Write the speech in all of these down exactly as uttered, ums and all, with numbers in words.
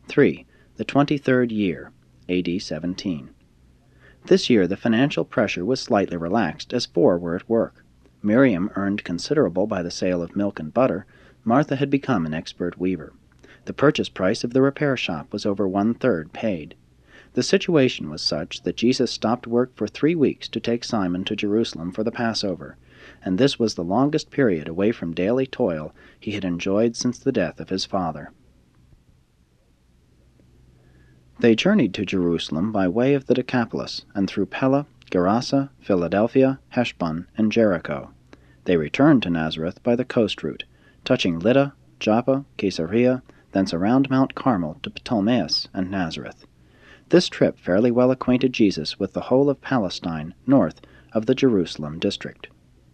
three. The twenty-third year, A D seventeen. This year the financial pressure was slightly relaxed, as four were at work. Miriam earned considerable by the sale of milk and butter. Martha had become an expert weaver. The purchase price of the repair shop was over one-third paid. The situation was such that Jesus stopped work for three weeks to take Simon to Jerusalem for the Passover, and this was the longest period away from daily toil he had enjoyed since the death of his father. They journeyed to Jerusalem by way of the Decapolis, and through Pella, Gerasa, Philadelphia, Heshbon, and Jericho. They returned to Nazareth by the coast route, touching Lydda, Joppa, Caesarea, thence around Mount Carmel to Ptolemais and Nazareth. This trip fairly well acquainted Jesus with the whole of Palestine north of the Jerusalem district.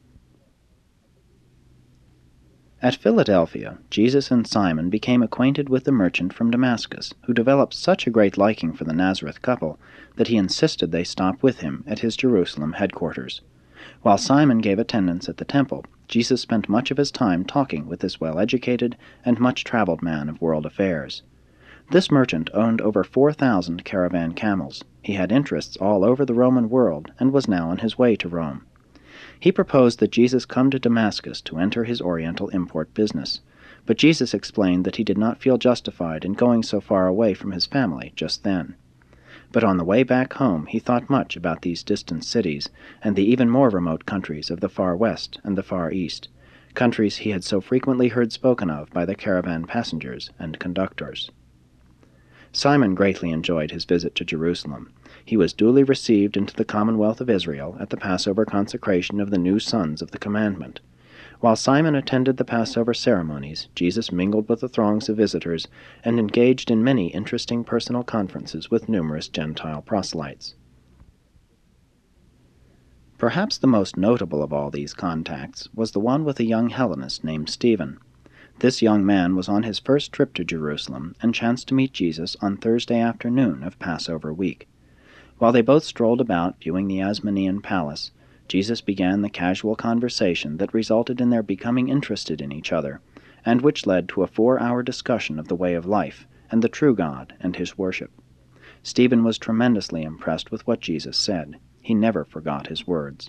At Philadelphia, Jesus and Simon became acquainted with the merchant from Damascus, who developed such a great liking for the Nazareth couple that he insisted they stop with him at his Jerusalem headquarters. While Simon gave attendance at the temple, Jesus spent much of his time talking with this well-educated and much-traveled man of world affairs. This merchant owned over four thousand caravan camels. He had interests all over the Roman world and was now on his way to Rome. He proposed that Jesus come to Damascus to enter his Oriental import business, but Jesus explained that he did not feel justified in going so far away from his family just then. But on the way back home he thought much about these distant cities and the even more remote countries of the far west and the far east, countries he had so frequently heard spoken of by the caravan passengers and conductors. Simon greatly enjoyed his visit to Jerusalem. He was duly received into the Commonwealth of Israel at the Passover consecration of the new sons of the commandment. While Simon attended the Passover ceremonies, Jesus mingled with the throngs of visitors and engaged in many interesting personal conferences with numerous Gentile proselytes. Perhaps the most notable of all these contacts was the one with a young Hellenist named Stephen. This young man was on his first trip to Jerusalem and chanced to meet Jesus on Thursday afternoon of Passover week. While they both strolled about viewing the Asmonean palace, Jesus began the casual conversation that resulted in their becoming interested in each other, and which led to a four-hour discussion of the way of life and the true God and his worship. Stephen was tremendously impressed with what Jesus said. He never forgot his words.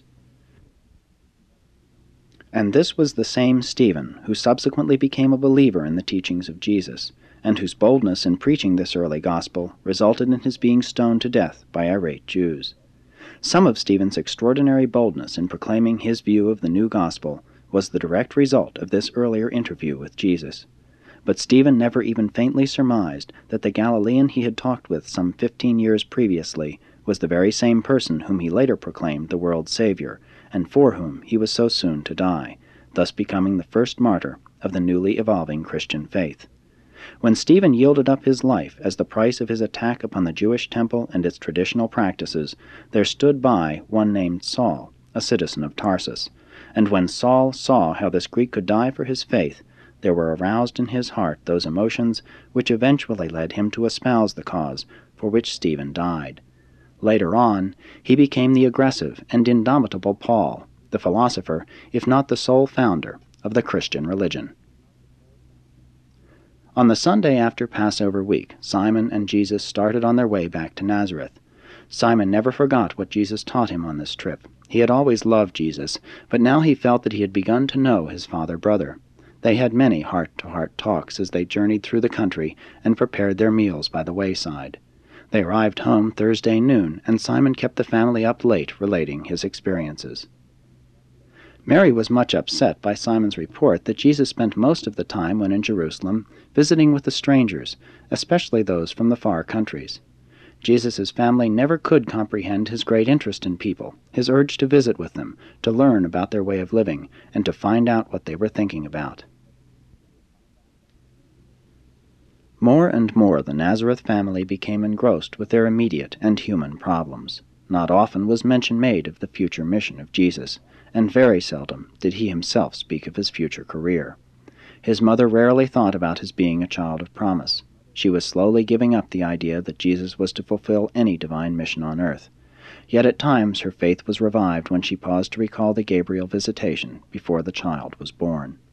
And this was the same Stephen who subsequently became a believer in the teachings of Jesus, and whose boldness in preaching this early gospel resulted in his being stoned to death by irate Jews. Some of Stephen's extraordinary boldness in proclaiming his view of the new gospel was the direct result of this earlier interview with Jesus. But Stephen never even faintly surmised that the Galilean he had talked with some fifteen years previously was the very same person whom he later proclaimed the world's Savior, and for whom he was so soon to die, thus becoming the first martyr of the newly evolving Christian faith. When Stephen yielded up his life as the price of his attack upon the Jewish temple and its traditional practices, there stood by one named Saul, a citizen of Tarsus, and when Saul saw how this Greek could die for his faith, there were aroused in his heart those emotions which eventually led him to espouse the cause for which Stephen died. Later on, he became the aggressive and indomitable Paul, the philosopher, if not the sole founder, of the Christian religion. On the Sunday after Passover week, Simon and Jesus started on their way back to Nazareth. Simon never forgot what Jesus taught him on this trip. He had always loved Jesus, but now he felt that he had begun to know his father-brother. They had many heart-to-heart talks as they journeyed through the country and prepared their meals by the wayside. They arrived home Thursday noon, and Simon kept the family up late relating his experiences. Mary was much upset by Simon's report that Jesus spent most of the time when in Jerusalem visiting with the strangers, especially those from the far countries. Jesus' family never could comprehend his great interest in people, his urge to visit with them, to learn about their way of living, and to find out what they were thinking about. More and more the Nazareth family became engrossed with their immediate and human problems. Not often was mention made of the future mission of Jesus, and very seldom did he himself speak of his future career. His mother rarely thought about his being a child of promise. She was slowly giving up the idea that Jesus was to fulfill any divine mission on earth. Yet at times her faith was revived when she paused to recall the Gabriel visitation before the child was born.